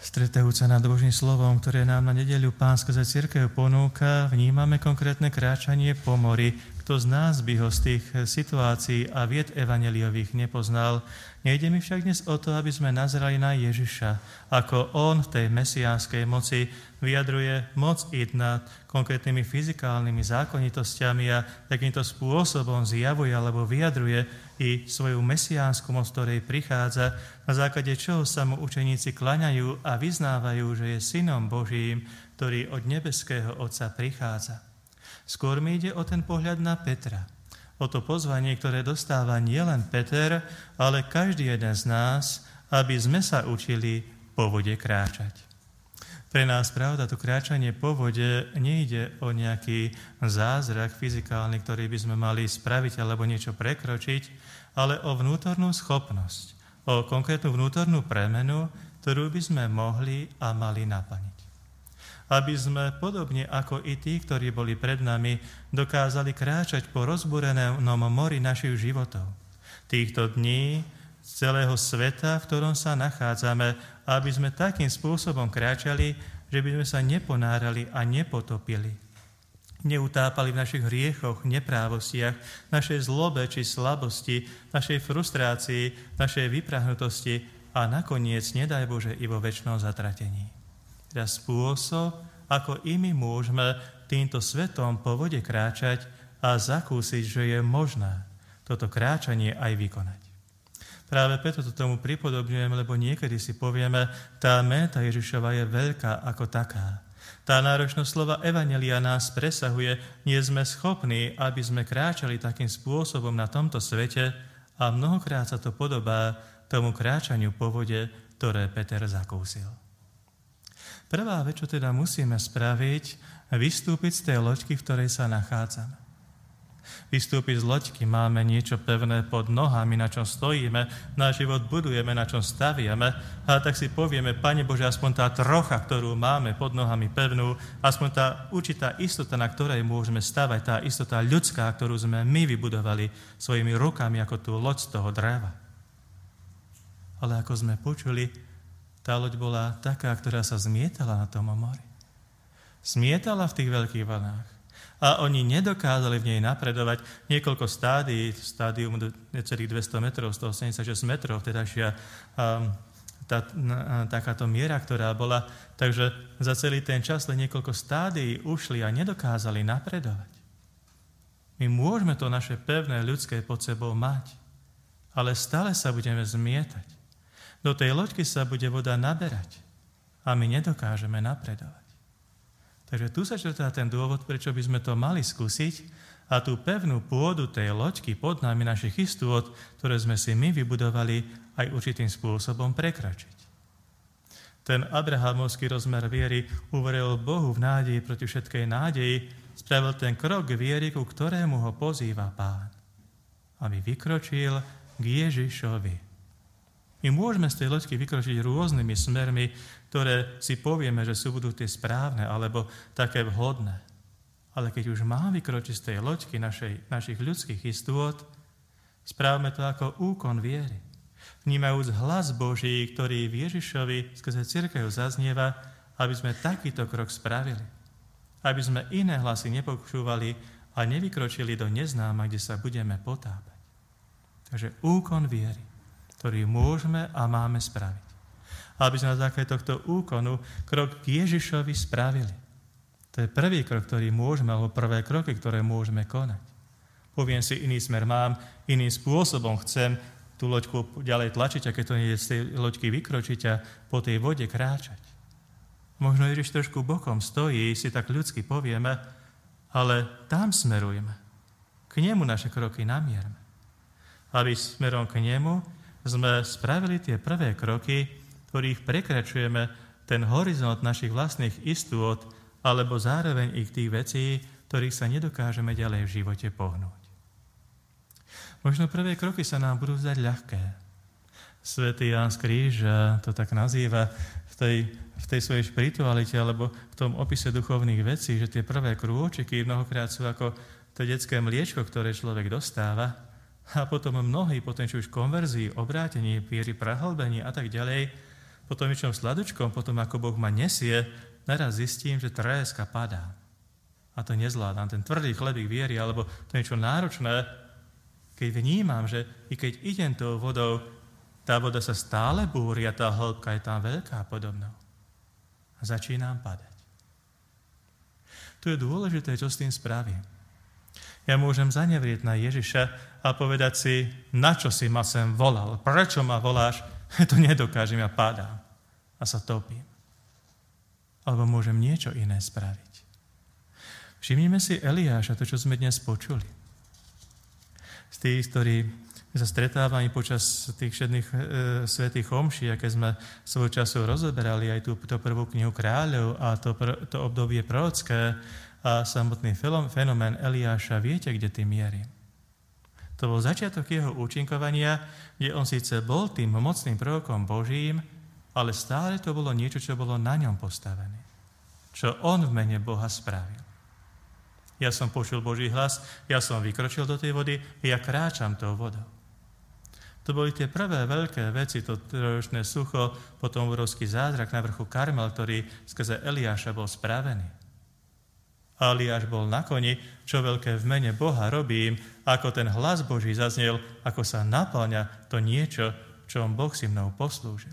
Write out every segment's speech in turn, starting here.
Stretajúca nad Božím slovom, ktoré nám na nedeľu Pán skrze cirkev ponúka, vnímame konkrétne kráčanie po mori. Kto z nás by ho z tých situácií a vied evanjeliových nepoznal? Nejde mi však dnes o to, aby sme nazerali na Ježiša, ako on v tej mesiánskej moci vyjadruje moc ísť nad konkrétnymi fyzikálnymi zákonitosťami a takýmto spôsobom zjavuje alebo vyjadruje i svoju mesiánsku moc, ktorej prichádza, na základe čoho sa mu učeníci klaňajú a vyznávajú, že je synom Božím, ktorý od nebeského Otca prichádza. Skôr mi ide o ten pohľad na Petra, o to pozvanie, ktoré dostáva nielen Peter, ale každý jeden z nás, aby sme sa učili po vode kráčať. Pre nás, pravda, to kráčanie po vode nejde o nejaký zázrak fyzikálny, ktorý by sme mali spraviť alebo niečo prekročiť, ale o vnútornú schopnosť, o konkrétnu vnútornú premenu, ktorú by sme mohli a mali naplniť. Aby sme, podobne ako i tí, ktorí boli pred nami, dokázali kráčať po rozbúrenom mori našich životov. Týchto dní z celého sveta, v ktorom sa nachádzame, aby sme takým spôsobom kráčali, že by sme sa neponárali a nepotopili. Neutápali v našich hriechoch, neprávostiach, našej zlobe či slabosti, našej frustrácii, našej vyprahnutosti a nakoniec, nedaj Bože, i vo večnom zatratení. Teda spôsob, ako i my môžeme týmto svetom po vode kráčať a zakúsiť, že je možné toto kráčanie aj vykonať. Práve preto to tomu pripodobňujem, lebo niekedy si povieme, tá méta Ježišova je veľká ako taká. Tá náročnosť slova evanjelia nás presahuje, nie sme schopní, aby sme kráčali takým spôsobom na tomto svete a mnohokrát sa to podobá tomu kráčaniu po vode, ktoré Peter zakúsil. Prvá vec, čo teda musíme spraviť, vystúpiť z tej loďky, v ktorej sa nachádzame. Vystúpiť z loďky, máme niečo pevné pod nohami, na čom stojíme, náš život budujeme, na čom staviame, a tak si povieme, Pane Bože, aspoň tá trocha, ktorú máme pod nohami pevnú, aspoň tá určitá istota, na ktorej môžeme stavať, tá istota ľudská, ktorú sme my vybudovali svojimi rukami ako tú loď z toho dreva. Ale ako sme počuli, tá loď bola taká, ktorá sa zmietala na tom mori. Zmietala v tých veľkých vlnách. A oni nedokázali v nej napredovať niekoľko stádium necelých 200 metrov, 186 metrov, vtedajšia takáto miera, ktorá bola. Takže za celý ten čas len niekoľko stádií ušli a nedokázali napredovať. My môžeme to naše pevné ľudské pod sebou mať, ale stále sa budeme zmietať. Do tej loďky sa bude voda naberať a my nedokážeme napredovať. Takže tu sa črtá ten dôvod, prečo by sme to mali skúsiť a tú pevnú pôdu tej loďky pod nami našich istôt, ktoré sme si my vybudovali, aj určitým spôsobom prekračiť. Ten abrahamovský rozmer viery uveril Bohu v nádeji proti všetkej nádeji, spravil ten krok viery, ku ktorému ho pozýva Pán, aby vykročil k Ježišovi. My môžeme z tej loďky vykročiť rôznymi smermi, ktoré si povieme, že budú tie správne alebo také vhodné. Ale keď už mám vykročiť z tej loďky našich ľudských istôt, správme to ako úkon viery. Vnímajúc hlas Boží, ktorý v Ježišovi skrze cirkev zaznieva, aby sme takýto krok spravili. Aby sme iné hlasy nepočúvali a nevykročili do neznáma, kde sa budeme potápať. Takže úkon viery, ktorý môžeme a máme spraviť. Aby sme na základe tohto úkonu krok k Ježišovi spravili. To je prvý krok, ktorý môžeme, alebo prvé kroky, ktoré môžeme konať. Poviem si, iný smer mám, iným spôsobom chcem tú loďku ďalej tlačiť, a keď to nie je z tej loďky vykročiť a po tej vode kráčať. Možno Ježiš trošku bokom stojí, si tak ľudsky povieme, ale tam smerujme. K nemu naše kroky namierme. Aby smerom k nemu sme spravili tie prvé kroky, ktorých prekračujeme ten horizont našich vlastných istôt, alebo zároveň i tých vecí, ktorých sa nedokážeme ďalej v živote pohnúť. Možno prvé kroky sa nám budú zdať ľahké. Svätý Ján z Kríža to tak nazýva v tej svojej špiritualite, alebo v tom opise duchovných vecí, že tie prvé krôčiky mnohokrát sú ako to detské mliečko, ktoré človek dostáva, a potom mnohí, potom či už konverzii, obrátení, viery, prehlbení a tak ďalej, potom niečom sladučkom, potom ako Boh ma nesie, naraz zistím, že tréska padá. A to nezvládam, ten tvrdý chlebík viery, alebo to niečo náročné, keď vnímam, že i keď idem tou vodou, tá voda sa stále búri a tá hĺbka je tam veľká podobnou. A začínam padať. Tu je dôležité, čo s tým spravím. Ja môžem zanevrieť na Ježiša a povedať si, na čo si ma sem volal, prečo ma voláš, to nedokážem, ja padám a sa topím. Alebo môžem niečo iné spraviť. Všimnime si Eliáša, to, čo sme dnes počuli. Z tých, ktorí sa stretávame počas tých všetných svätých omší, aké sme svojho času rozoberali, aj tú prvú knihu kráľov a to obdobie prorocké a samotný fenomén Eliáša, viete, kde tým mierí. To bol začiatok jeho účinkovania, kde on síce bol tým mocným prorokom Božím, ale stále to bolo niečo, čo bolo na ňom postavené. Čo on v mene Boha spravil. Ja som počul Boží hlas, ja som vykročil do tej vody, ja kráčam tou vodou. To boli tie prvé veľké veci, to trojročné sucho, potom obrovský zázrak na vrchu Karmel, ktorý skrze Eliáša bol spravený. A Eliáš bol na koni, čo veľké v mene Boha robím, ako ten hlas Boží zaznel, ako sa naplňa to niečo, čo Boh si mnou poslúžil.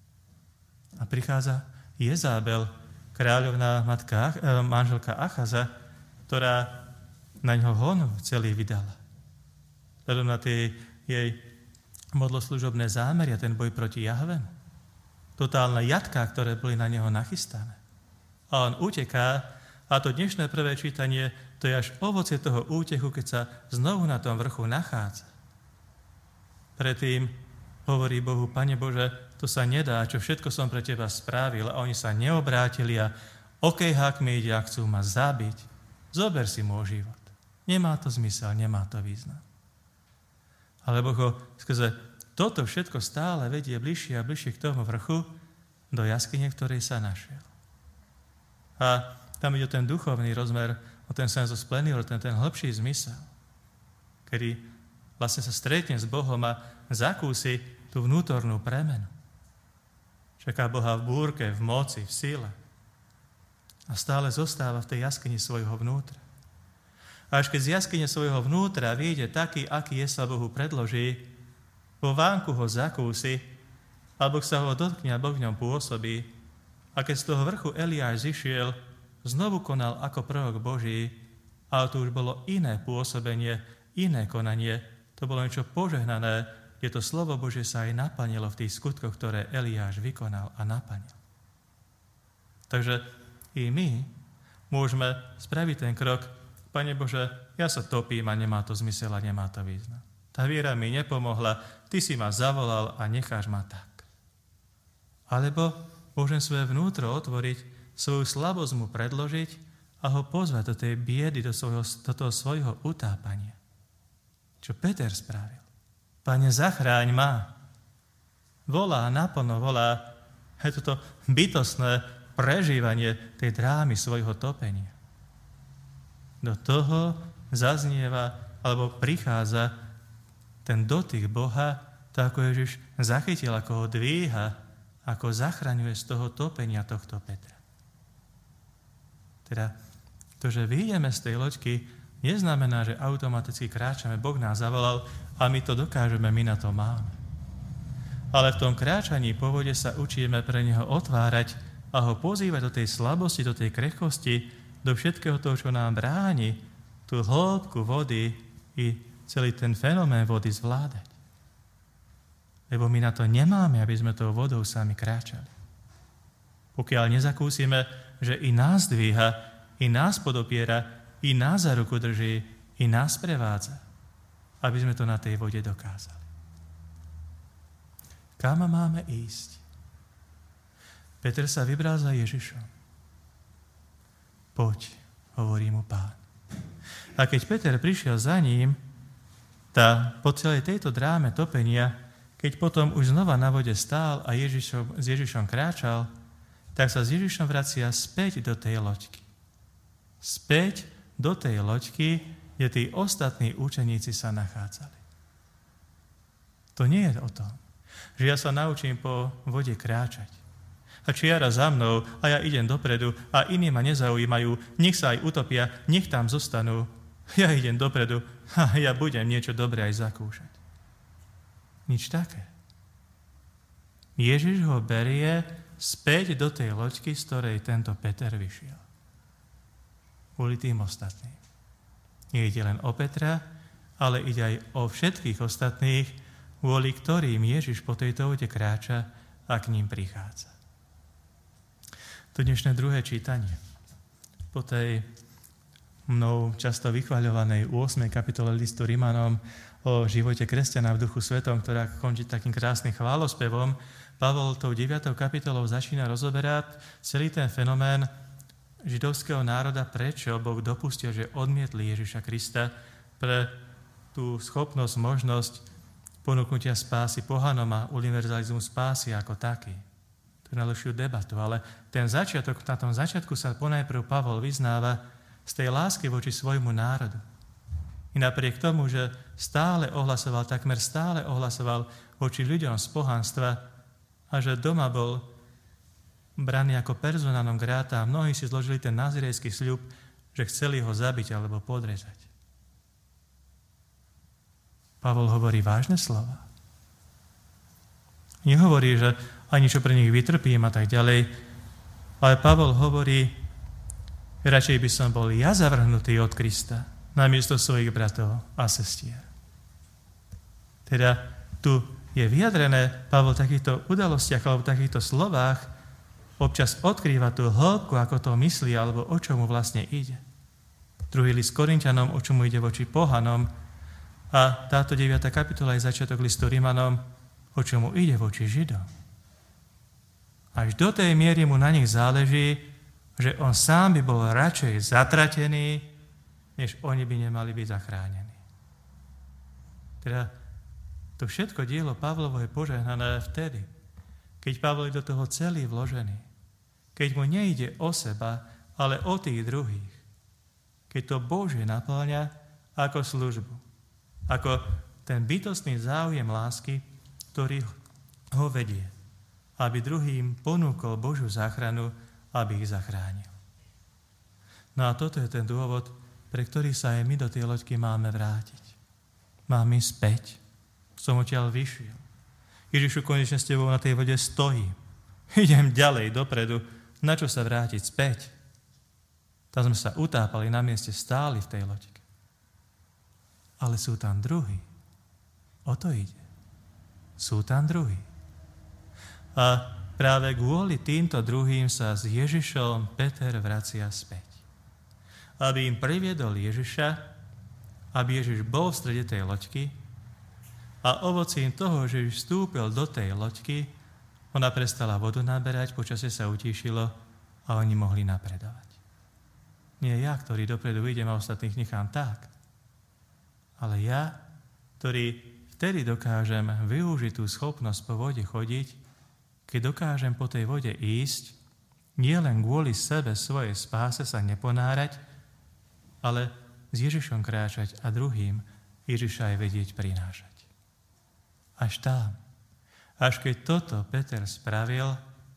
A prichádza Jezábel, kráľovná matka, manželka Achaza, ktorá na ňo hon celý vydala. Vzhľadom na tie jej modloslužobné zámery a ten boj proti Jahvemu. Totálne jatká, ktoré boli na neho nachystané. A on uteká, a to dnešné prvé čítanie, to je až ovocie toho útechu, keď sa znovu na tom vrchu nachádza. Predtým hovorí Bohu, Pane Bože, to sa nedá, čo všetko som pre teba spravil. A oni sa neobrátili a okejhák mi ide a chcú ma zabiť. Zober si môj život. Nemá to zmysel, nemá to význam. Ale Boh ho skrze toto všetko stále vedie bližšie a bližšie k tomu vrchu, do jaskyne, v ktorej sa našiel. A tam ide o ten duchovný rozmer, o ten sensus plenior, ten hĺbší zmysel, kedy vlastne sa stretne s Bohom a zakúsi tú vnútornú premenu. Čaká Boha v búrke, v moci, v síle. A stále zostáva v tej jaskyni svojho vnútra. A až keď z jaskyne svojho vnútra vyjde taký, aký je sa Bohu predloží, vo vánku ho zakúsi, a Boh sa ho dotkne a Boh v ňom pôsobí. A keď z toho vrchu Eliáš zišiel, znovu konal ako prorok Boží, ale to už bolo iné pôsobenie, iné konanie. To bolo niečo požehnané, kde to slovo Božie sa aj naplnilo v tých skutkoch, ktoré Eliáš vykonal a naplnil. Takže i my môžeme spraviť ten krok, Pane Bože, ja sa topím a nemá to zmysel a nemá to význam. Tá viera mi nepomohla, Ty si ma zavolal a necháš ma tak. Alebo môžem svoje vnútro otvoriť, svoju slabosť mu predložiť a ho pozvať do tej biedy, do toho svojho utápania. Čo Peter spravil. Pane, zachráň ma. Volá, naplno volá. Je toto bytostné prežívanie tej drámy svojho topenia. Do toho zaznieva, alebo prichádza ten dotyk Boha, tak ako Ježiš zachytil, ako ho dvíha, ako zachraňuje z toho topenia tohto Petra. Teda to, že vyjdeme z tej loďky, neznamená, že automaticky kráčame. Boh nás zavolal a my to dokážeme, my na to máme. Ale v tom kráčaní po vode sa učíme pre Neho otvárať a ho pozývať do tej slabosti, do tej krehkosti, do všetkého toho, čo nám bráni, tú hĺbku vody i celý ten fenomén vody zvládať. Lebo my na to nemáme, aby sme tou vodou sami kráčali. Pokiaľ nezakúsime, že i nás dvíha, i nás podopiera, i nás za ruku drží, i nás prevádza, aby sme to na tej vode dokázali. Kam máme ísť? Peter sa vybral za Ježišom. Poď, hovorí mu Pán. A keď Peter prišiel za ním, po celej tejto dráme topenia, keď potom už znova na vode stál a s Ježišom kráčal, tak sa s Ježišom vracia späť do tej loďky. Späť do tej loďky, kde tí ostatní učeníci sa nachádzali. To nie je o tom. Že ja sa naučím po vode kráčať. A čiara za mnou a ja idem dopredu a iní ma nezaujímajú, nech sa aj utopia, nech tam zostanú. Ja idem dopredu a ja budem niečo dobré aj zakúšať. Nič také. Ježiš ho berie späť do tej loďky, z ktorej tento Peter vyšiel. Kvôli tým ostatným. Nie ide len o Petra, ale ide aj o všetkých ostatných, kvôli ktorým Ježiš po tejto vode kráča a k ním prichádza. To dnešné druhé čítanie. Po tej mnou často vychvaľovanej 8. kapitole listu Rimanom o živote kresťana v Duchu Svetom, ktorá končí takým krásnym chválospevom, Pavol tou 9. kapitolou začína rozoberať celý ten fenomén židovského národa, prečo Boh dopustil, že odmietli Ježiša Krista pre tú schopnosť, možnosť ponúknutia spásy pohanom a univerzalizmu spásy ako taký. To je najlepšiu debatu, ale na tom začiatku sa ponajprv Pavol vyznáva z tej lásky voči svojmu národu. I napriek tomu, že takmer stále ohlasoval voči ľuďom z pohanstva a že doma bol braný ako persona non grata a mnohí si zložili ten nazirejský sľub, že chceli ho zabiť alebo podrezať. Pavol hovorí vážne slova. Nehovorí, že ani čo pre nich vytrpím a tak ďalej, ale Pavol hovorí, radšej by som bol ja zavrhnutý od Krista namiesto svojich bratov a sestier. Teda tu je vyjadrené, Pavol v takýchto udalostiach alebo v takýchto slovách občas odkrýva tú hĺbku, ako to myslí, alebo o čomu vlastne ide. Druhý list Korinťanom, o čomu ide voči pohanom, a táto 9. kapitola je začiatok listu Rimanom, o čomu ide voči Židom. Až do tej miery mu na nich záleží, že on sám by bol radšej zatratený, než oni by nemali byť zachránení. Teda to všetko dielo Pavlovo je požehnané vtedy, keď Pavol je do toho celý vložený. Keď mu nejde o seba, ale o tých druhých. Keď to Božie naplňa ako službu. Ako ten bytostný záujem lásky, ktorý ho vedie. Aby druhým ponúkol Božiu záchranu, aby ich zachránil. No a toto je ten dôvod, pre ktorý sa aj my do tej loďky máme vrátiť. Máme späť. Som odtiaľ vyšiel. Ježišu, konečne s tebou na tej vode stojím. Idem ďalej, dopredu. Na čo sa vrátiť späť? Tam sme sa utápali, na mieste stáli v tej loďke. Ale sú tam druhí. O to ide. Sú tam druhí. A práve kvôli týmto druhým sa s Ježišom Peter vracia späť. Aby im priviedol Ježiša, aby Ježiš bol v strede tej loďky a ovocím toho, že Ježiš vstúpil do tej loďky, ona prestala vodu naberať, počasie sa utíšilo a oni mohli napredovať. Nie ja, ktorý dopredu idem a ostatných nechám tak, ale ja, ktorý vtedy dokážem využiť tú schopnosť po vode chodiť, keď dokážem po tej vode ísť, nie len kvôli sebe, svojej spáse sa neponárať, ale s Ježišom kráčať a druhým Ježiša aj vedieť prinášať. Až tam. Až keď toto Peter spravil,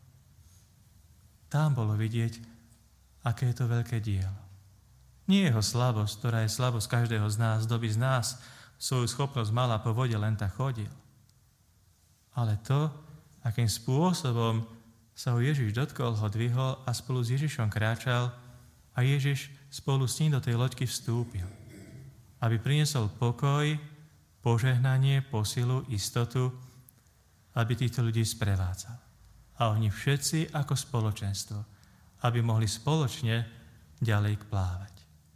tam bolo vidieť, aké je to veľké dielo. Nie jeho slabosť, ktorá je slabosť každého z nás, kto by z nás svoju schopnosť mala po vode len tak chodil. Ale to, akým spôsobom sa ho Ježiš dotkol, ho dvihol a spolu s Ježišom kráčal a Ježiš spolu s ním do tej loďky vstúpil, aby priniesol pokoj, požehnanie, posilu, istotu, aby týchto ľudí sprevádzal. A oni všetci ako spoločenstvo, aby mohli spoločne ďalej plávať.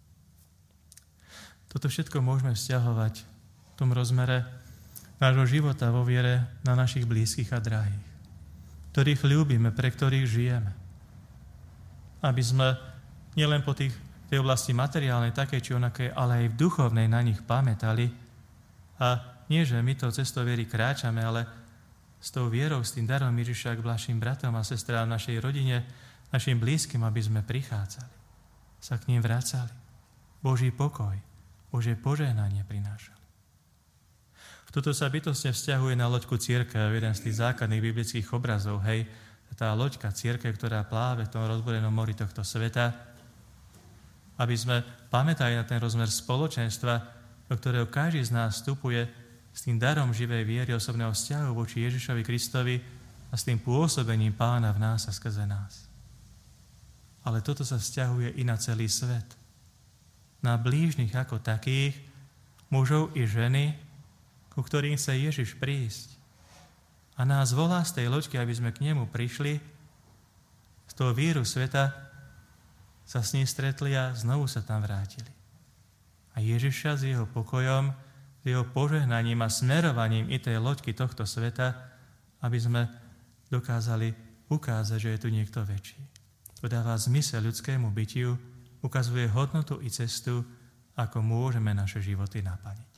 Toto všetko môžeme vzťahovať v tom rozmere nášho života vo viere na našich blízkych a drahých, ktorých ľúbime, pre ktorých žijeme. Aby sme nielen po tej oblasti materiálnej, takej či onakej, ale aj v duchovnej na nich pamätali a nie, že my to cestou viery kráčame, ale s tou vierou, s tým darom Ježiša k našim bratom a sestrám, našej rodine, našim blízkym, aby sme prichádzali, sa k ním vracali. Boží pokoj, Božie požehnanie prinášali. Toto sa bytostne vzťahuje na loďku cirkev, jeden z tých základných biblických obrazov, hej, tá loďka cirkev, ktorá pláve v tom rozbúrenom mori tohto sveta, aby sme pamätali na ten rozmer spoločenstva, do ktorého každý z nás vstupuje s tým darom živej viery, osobného vzťahu voči Ježišovi Kristovi a s tým pôsobením Pána v nás a skrze nás. Ale toto sa vzťahuje i na celý svet. Na blížnych ako takých, mužov i ženy, ku ktorým chce Ježiš prísť. A nás volá z tej loďky, aby sme k nemu prišli, z toho víru sveta sa s ním stretli a znovu sa tam vrátili. A Ježiša s jeho pokojom, s jeho požehnaním a smerovaním i tej loďky tohto sveta, aby sme dokázali ukázať, že je tu niekto väčší. To dáva zmysel ľudskému bytiu, ukazuje hodnotu i cestu, ako môžeme naše životy naplniť.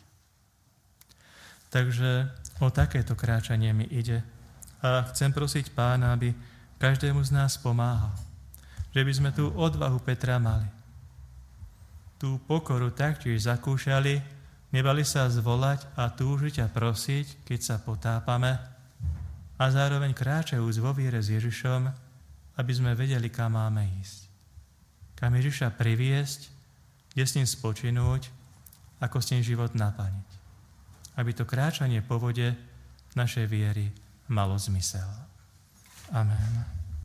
Takže o takéto kráčanie mi ide. A chcem prosiť Pána, aby každému z nás pomáhal. Že by sme tú odvahu Petra mali. Tú pokoru taktiež zakúšali, nebali sa zvolať a túžiť a prosiť, keď sa potápame, a zároveň kráčajúc vo viere s Ježišom, aby sme vedeli, kam máme ísť. Kam Ježiša priviesť, kde s ním spočinúť, ako s ním život naplniť. Aby to kráčanie po vode našej viery malo zmysel. Amen.